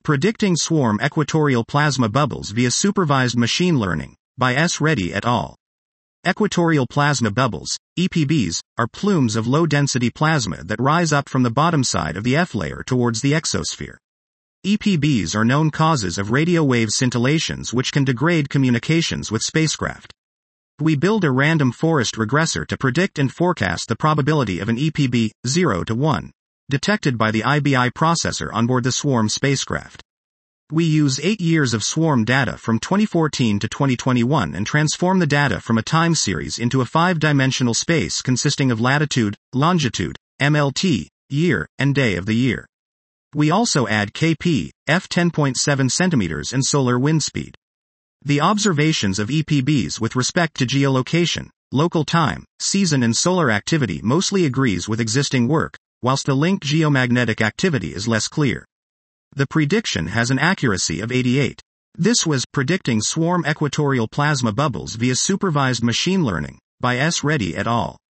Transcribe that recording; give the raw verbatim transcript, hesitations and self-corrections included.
Predicting Swarm Equatorial Plasma Bubbles via Supervised Machine Learning, by S. Reddy et al. Equatorial plasma bubbles, E P Bs, are plumes of low-density plasma that rise up from the bottom side of the F layer towards the exosphere. E P Bs are known causes of radio wave scintillations which can degrade communications with spacecraft. We build a random forest regressor to predict and forecast the probability of an E P B, zero to one, detected by the I B I processor on board the Swarm spacecraft. We use eight years of Swarm data from twenty fourteen to twenty twenty-one and transform the data from a time series into a five-dimensional space consisting of latitude, longitude, M L T, year, and day of the year. We also add K P, F ten point seven centimeters and solar wind speed. The observations of E P Bs with respect to geolocation, local time, season and solar activity mostly agrees with existing work, whilst the linked geomagnetic activity is less clear. The prediction has an accuracy of eighty-eight. This was Predicting Swarm Equatorial Plasma Bubbles via Supervised Machine Learning, by S. Reddy et al.